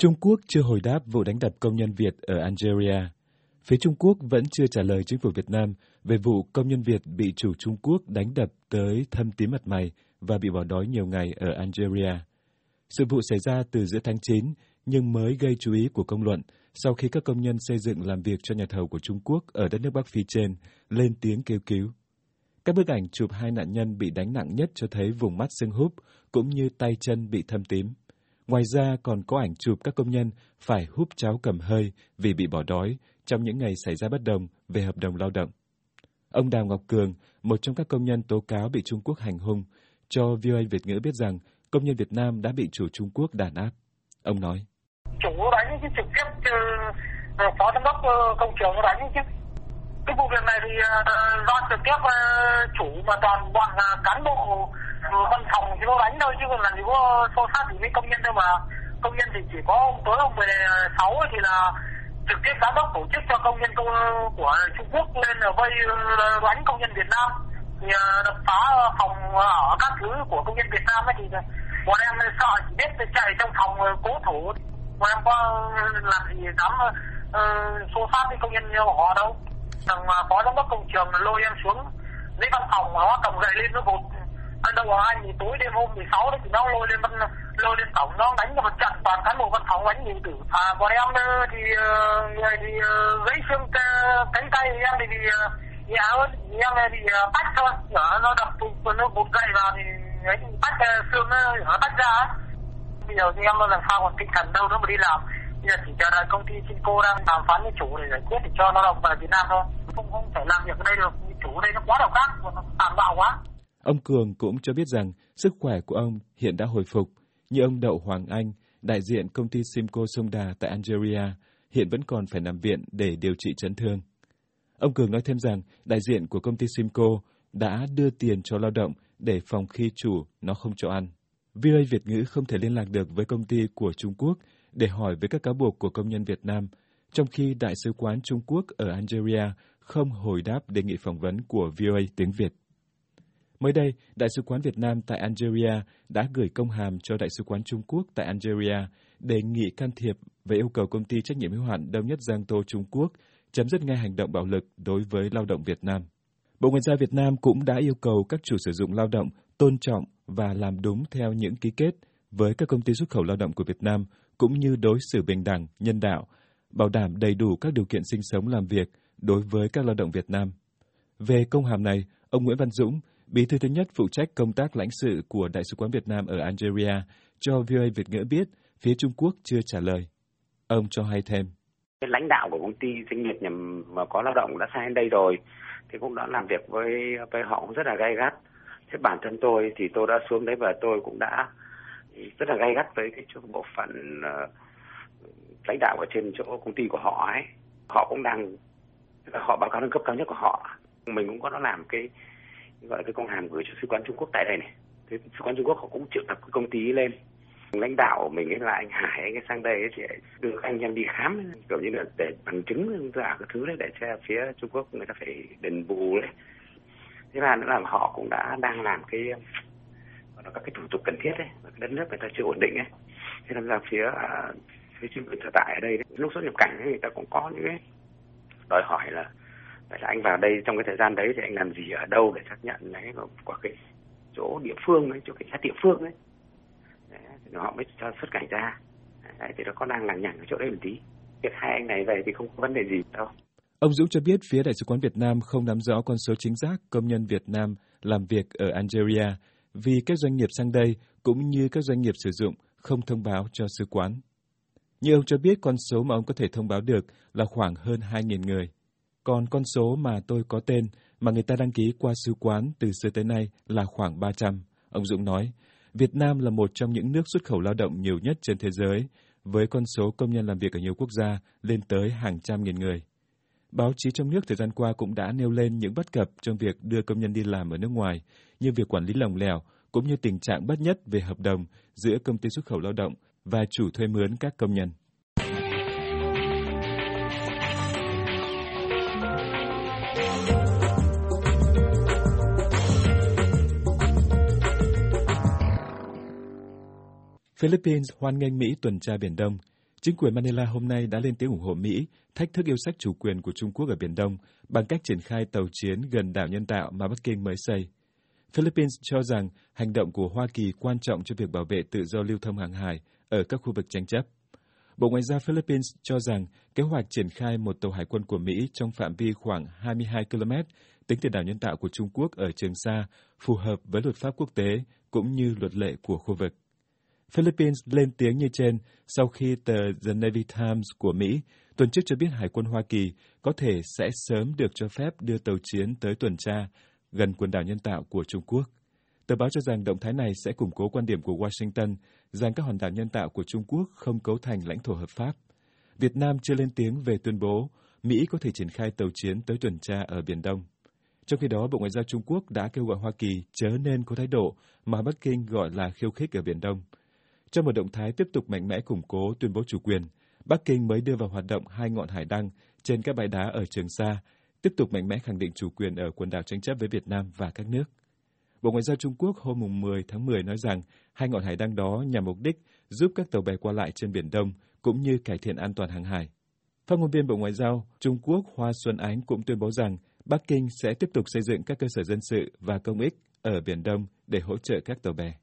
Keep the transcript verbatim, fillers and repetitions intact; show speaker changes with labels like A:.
A: Trung Quốc chưa hồi đáp vụ đánh đập công nhân Việt ở Algeria. Phía Trung Quốc vẫn chưa trả lời chính phủ Việt Nam về vụ công nhân Việt bị chủ Trung Quốc đánh đập tới thâm tím mặt mày và bị bỏ đói nhiều ngày ở Algeria. Sự vụ xảy ra từ giữa tháng chín nhưng mới gây chú ý của công luận sau khi các công nhân xây dựng làm việc cho nhà thầu của Trung Quốc ở đất nước Bắc Phi trên lên tiếng kêu cứu. Các bức ảnh chụp hai nạn nhân bị đánh nặng nhất cho thấy vùng mắt sưng húp cũng như tay chân bị thâm tím. Ngoài ra còn có ảnh chụp các công nhân phải húp cháo cầm hơi vì bị bỏ đói trong những ngày xảy ra bất đồng về hợp đồng lao động. Ông Đào Ngọc Cường, một trong các công nhân tố cáo bị Trung Quốc hành hung, cho vê o a Việt ngữ biết rằng công nhân Việt Nam đã bị chủ Trung Quốc đàn áp. Ông nói:
B: Chủ đánh chứ trực tiếp chứ, phó giám đốc công trường nó đánh chứ. Cái vụ việc này thì do trực tiếp chủ mà toàn bọn cán bộ văn phòng thì nó đánh thôi, chứ còn làm gì có xô xát gì với công nhân đâu mà. Công nhân thì chỉ có tối hôm mười sáu thì là trực tiếp giám đốc tổ chức cho công nhân công của Trung Quốc lên là vây đánh công nhân Việt Nam, thì đập phá phòng ở các thứ của công nhân Việt Nam ấy, thì bọn em sợ chỉ biết chạy trong phòng cố thủ, bọn em có làm gì dám uh, xô xát với công nhân của họ đâu. Thằng phó giám đốc công trường lôi em xuống lấy văn phòng, nó cầm gậy lên nó vụt. Anh đâu anh thì tối đêm hôm mười sáu đấy thì nó lôi lên văn lôi lên cổng, nó đánh vào một trận, toàn cán bộ văn phòng đánh nhiều tử. À bọn em thì người thì gãy xương cánh tay, em thì nhẹ hơn, em thì tách thôi, nó đập nó vụt gậy vào thì ấy tách xương nó tách ra. Bây giờ thì em làm sao còn tinh thần đâu nữa mà đi làm. Bây giờ chỉ chờ đợi công ty Simco đang đàm phán với chủ để giải quyết để cho lao động về Việt Nam thôi. Không không thể làm việc ở đây được, chủ ở đây nó quá độc ác, nó tàn bạo quá.
A: Ông Cường cũng cho biết rằng sức khỏe của ông hiện đã hồi phục, như ông Đậu Hoàng Anh, đại diện công ty Simco Sông Đà tại Algeria, hiện vẫn còn phải nằm viện để điều trị chấn thương. Ông Cường nói thêm rằng đại diện của công ty Simco đã đưa tiền cho lao động để phòng khi chủ nó không cho ăn. vê o a Việt ngữ không thể liên lạc được với công ty của Trung Quốc để hỏi về các cáo buộc của công nhân Việt Nam, trong khi Đại sứ quán Trung Quốc ở Algeria không hồi đáp đề nghị phỏng vấn của vê o a tiếng Việt. Mới đây, Đại sứ quán Việt Nam tại Algeria đã gửi công hàm cho Đại sứ quán Trung Quốc tại Algeria đề nghị can thiệp về yêu cầu công ty trách nhiệm hữu hạn Đông Nhất Giang Tô Trung Quốc chấm dứt ngay hành động bạo lực đối với lao động Việt Nam. Bộ Ngoại giao Việt Nam cũng đã yêu cầu các chủ sử dụng lao động tôn trọng và làm đúng theo những ký kết với các công ty xuất khẩu lao động của Việt Nam, cũng như đối xử bình đẳng, nhân đạo, bảo đảm đầy đủ các điều kiện sinh sống làm việc đối với các lao động Việt Nam. Về công hàm này, ông Nguyễn Văn Dũng, Bí thư thứ nhất phụ trách công tác lãnh sự của Đại sứ quán Việt Nam ở Algeria, cho vê o a Việt ngữ biết phía Trung Quốc chưa trả lời. Ông cho hay thêm:
C: Lãnh đạo của công ty doanh nghiệp nhà mà có lao động đã sang đến đây rồi, thì cũng đã làm việc với với họ cũng rất là gay gắt. Thế bản thân tôi thì tôi đã xuống đấy và tôi cũng đã rất là gay gắt với cái chỗ bộ phận uh, lãnh đạo ở trên chỗ công ty của họ ấy. Họ cũng đang họ báo cáo lên cấp cao nhất của họ. Mình cũng có nó làm cái gọi là cái công hàm gửi cho sứ quán Trung Quốc tại đây này. Thế sứ quán Trung Quốc họ cũng triệu tập cái công ty lên. Lãnh đạo của mình ấy là anh Hải, anh ấy sang đây ấy, thì đưa anh em đi khám, kiểu như là để bằng chứng ra cái thứ đấy để cho phía Trung Quốc người ta phải đền bù đấy. Thế là nữa là họ cũng đã đang làm cái gọi là các cái thủ tục cần thiết đấy, cái đất nước người ta chưa ổn định ấy. Thế nên là phía phía chính quyền sở tại ở đây đấy, lúc xuất nhập cảnh ấy, người ta cũng có những cái đòi hỏi là tại sao anh vào đây trong cái thời gian đấy thì anh làm gì ở đâu để xác nhận đấy của cái chỗ địa phương ấy, chỗ cảnh sát địa phương ấy. Đấy, thì họ mới cho xuất cảnh ra. Đấy, thì nó có đang lằng nhằng ở chỗ đấy một tí. Việc hai anh này về thì không có vấn đề gì đâu.
A: Ông Dũng cho biết phía Đại sứ quán Việt Nam không nắm rõ con số chính xác công nhân Việt Nam làm việc ở Algeria vì các doanh nghiệp sang đây cũng như các doanh nghiệp sử dụng không thông báo cho sứ quán. Như ông cho biết, con số mà ông có thể thông báo được là khoảng hơn hai nghìn người. Còn con số mà tôi có tên mà người ta đăng ký qua sứ quán từ xưa tới nay là khoảng ba trăm. Ông Dũng nói, Việt Nam là một trong những nước xuất khẩu lao động nhiều nhất trên thế giới, với con số công nhân làm việc ở nhiều quốc gia lên tới hàng trăm nghìn người. Báo chí trong nước thời gian qua cũng đã nêu lên những bất cập trong việc đưa công nhân đi làm ở nước ngoài, như việc quản lý lỏng lẻo, cũng như tình trạng bất nhất về hợp đồng giữa công ty xuất khẩu lao động và chủ thuê mướn các công nhân. Philippines hoan nghênh Mỹ tuần tra Biển Đông. Chính quyền Manila hôm nay đã lên tiếng ủng hộ Mỹ thách thức yêu sách chủ quyền của Trung Quốc ở Biển Đông bằng cách triển khai tàu chiến gần đảo nhân tạo mà Bắc Kinh mới xây. Philippines cho rằng hành động của Hoa Kỳ quan trọng cho việc bảo vệ tự do lưu thông hàng hải ở các khu vực tranh chấp. Bộ Ngoại giao Philippines cho rằng kế hoạch triển khai một tàu hải quân của Mỹ trong phạm vi khoảng hai mươi hai ki lô mét tính từ đảo nhân tạo của Trung Quốc ở Trường Sa phù hợp với luật pháp quốc tế cũng như luật lệ của khu vực. Philippines lên tiếng như trên sau khi tờ The Navy Times của Mỹ tuần trước cho biết Hải quân Hoa Kỳ có thể sẽ sớm được cho phép đưa tàu chiến tới tuần tra gần quần đảo nhân tạo của Trung Quốc. Tờ báo cho rằng động thái này sẽ củng cố quan điểm của Washington rằng các hòn đảo nhân tạo của Trung Quốc không cấu thành lãnh thổ hợp pháp. Việt Nam chưa lên tiếng về tuyên bố Mỹ có thể triển khai tàu chiến tới tuần tra ở Biển Đông. Trong khi đó, Bộ Ngoại giao Trung Quốc đã kêu gọi Hoa Kỳ chớ nên có thái độ mà Bắc Kinh gọi là khiêu khích ở Biển Đông. Trong một động thái tiếp tục mạnh mẽ củng cố tuyên bố chủ quyền, Bắc Kinh mới đưa vào hoạt động hai ngọn hải đăng trên các bãi đá ở Trường Sa, tiếp tục mạnh mẽ khẳng định chủ quyền ở quần đảo tranh chấp với Việt Nam và các nước. Bộ Ngoại giao Trung Quốc hôm mười tháng mười nói rằng hai ngọn hải đăng đó nhằm mục đích giúp các tàu bè qua lại trên Biển Đông cũng như cải thiện an toàn hàng hải. Phát ngôn viên Bộ Ngoại giao Trung Quốc Hoa Xuân Ánh cũng tuyên bố rằng Bắc Kinh sẽ tiếp tục xây dựng các cơ sở dân sự và công ích ở Biển Đông để hỗ trợ các tàu bè.